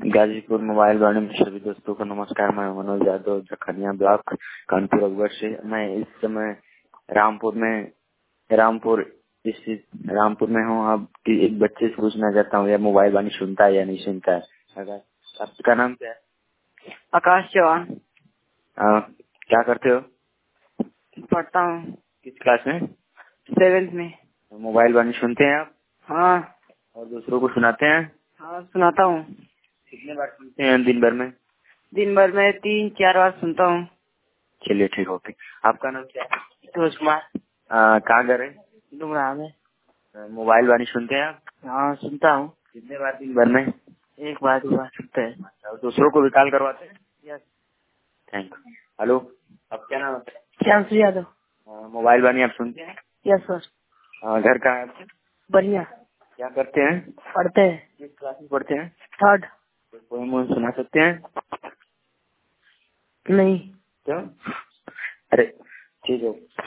Ghazipur mobile वाणी में सभी दोस्तों को नमस्कार। मैं मनोज यादव, जखनिया ब्लॉक, कानपुर अकबर से। मैं इस समय रामपुर में हूँ। अब एक बच्चे से पूछना चाहता हूँ, यह मोबाइल वाणी सुनता है या नहीं सुनता है। अगर आपका नाम क्या है? आकाश चौहान। क्या करते हो? पढ़ता हूँ। किस क्लास में? 7th में। मोबाइल वाणी सुनते हैं आप? हाँ। और दूसरों को सुनाते हैं? हाँ, सुनाता हूँ। कितने बार सुनते हैं दिन भर में? दिन भर में 3-4 बार सुनता हूँ। चलिए ठीक, ओके। आपका नाम क्या है? फिरोज कुमार। कहाँ घर है? डुमरा में। मोबाइल वाणी सुनते हैं आप? हाँ, सुनता हूँ। कितने बार दिन भर में? 1 बार 2 बार सुनते हैं। और दूसरों को भी कॉल करवाते हैं? यस। Thank you. हेलो, अब क्या नाम है? श्यामसी यादव। मोबाइल वाणी आप सुनते हैं? Yes sir. घर कहाँ है आपका? बढ़िया। क्या करते हैं? पढ़ते हैं। किस क्लास में पढ़ते हैं? 3rd। पोएम सुना सकते हैं? नहीं। क्यों? अरे ठीक है।